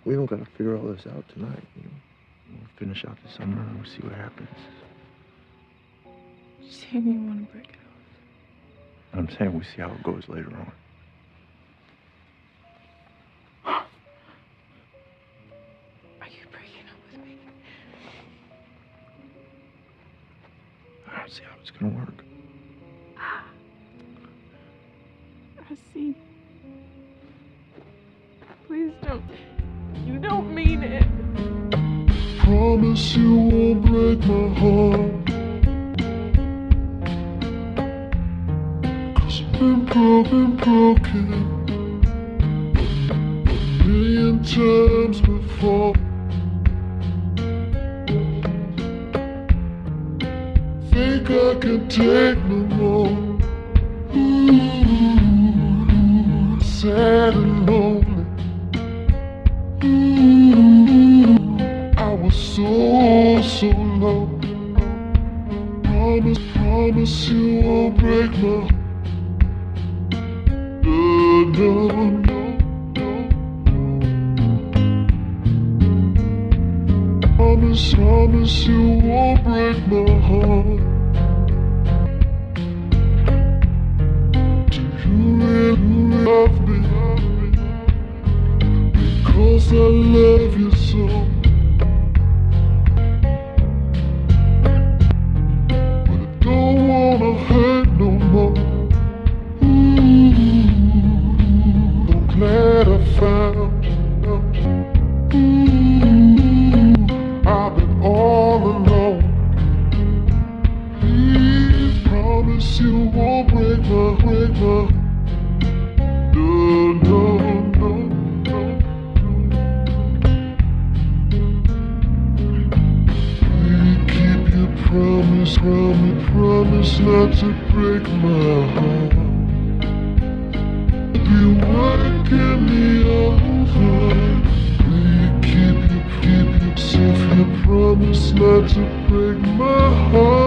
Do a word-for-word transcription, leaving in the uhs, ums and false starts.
We don't gotta figure all this out tonight, you know. We'll finish out the summer and we'll see what happens. You saying you want to break it off? I'm saying we see how it goes later on. Are you breaking up with me? I don't see how it's gonna work. I see. Please don't. You don't mean it. Promise you won't break my heart, 'cause I've been broken, broken a million times before. Think I can take no more. Ooh, sad and lonely. Ooh, I was so, so low. Promise, promise you won't break my heart. No, no, no, no. Promise, promise you won't break my heart. Do you really love me? Because I love you so. But I don't wanna hurt no more. Ooh, I'm glad I found you. Ooh, I've been all alone. Please promise you won't break my, break my. No, no, no, no. Please keep your promise, promise, promise not to break my heart. Be working me over. Please keep your, keep yourself your promise not to break my heart.